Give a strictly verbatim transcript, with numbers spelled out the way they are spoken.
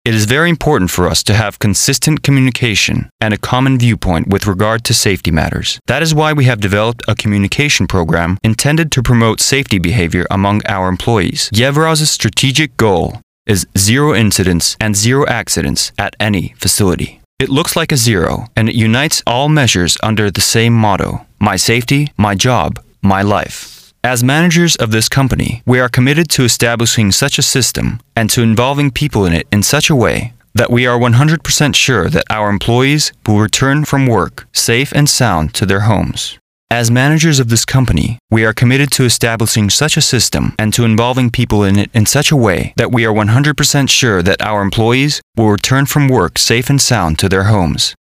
It is very important for us to have consistent communication and a common viewpoint with regard to safety matters. That is why we have developed a communication program intended to promote safety behavior among our employees. Yevraz's strategic goal is zero incidents and zero accidents at any facility. It looks like a zero, and it unites all measures under the same motto: my safety, my job, my life. As managers of this company, we are committed to establishing such a system and to involving people in it in such a way that we are one hundred percent sure that our employees will return from work safe and sound to their homes. As managers of this company, we are committed to establishing such a system and to involving people in it in such a way that we are one hundred percent sure that our employees will return from work safe and sound to their homes.